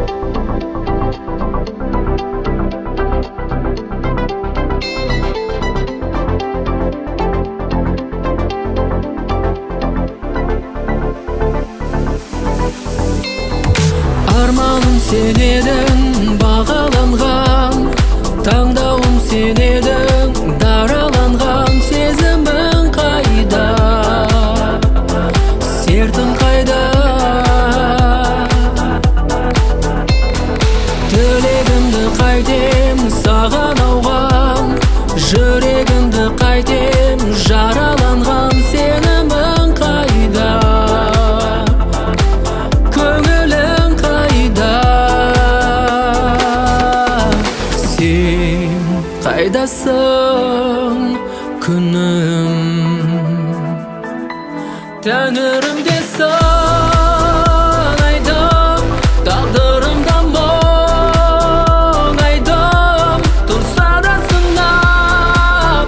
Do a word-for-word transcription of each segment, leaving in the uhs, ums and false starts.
Арманым сен едің, бағаланған, таңдауым сен едің, дараланған. Сезімің қайда, сертің қайда? Тілегімді қайтем саған ауған, жүрегімді қайтем жараланған. Сенімің қайда, көңілің қайда? Сен қайдасың күнім, тәңірімде сынайдым, тағдырымда мұңайдым. Тұрса да сынап,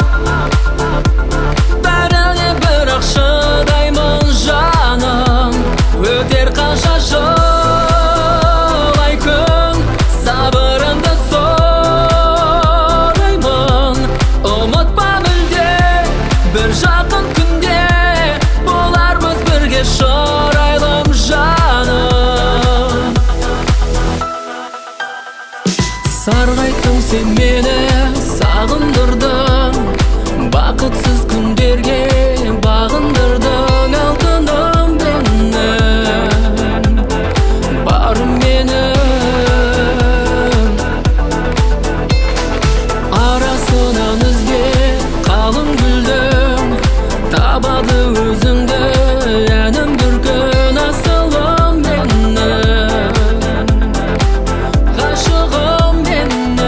бәріне бірақ шыдаймын жаным. Өтер қанша жыл ай күн, сабырымды сораймын. Ұмытпа мүлде, бір жақын күнде болармыз бірге шырайлым жаным. Сарғайттың сен мені, сағындырдың, бақытсыз күндерге бағындырдың. Алтыным менің, барым менің, арасынан ізде қалың гүлдің, табады өзіңді әнім бір күн. Асылым менің, ғашығым менің.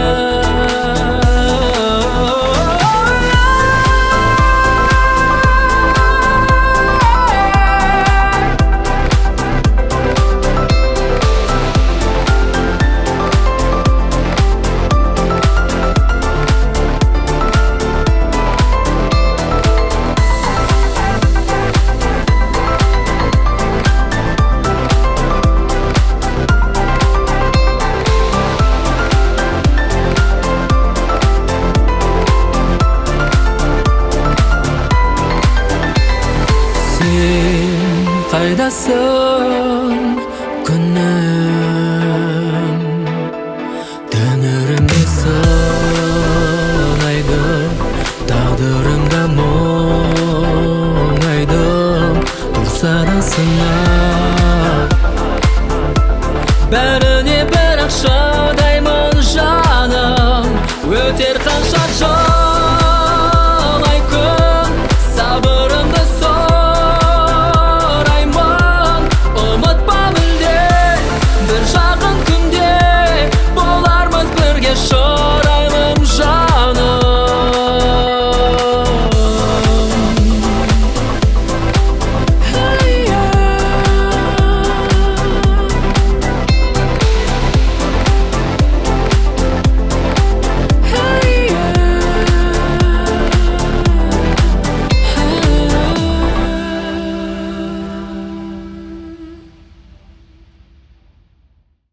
Сен қайдасың күнім, тәңірімде сынайдым, тағдырымда мұңайдым. Тұрса да сынап, бәрі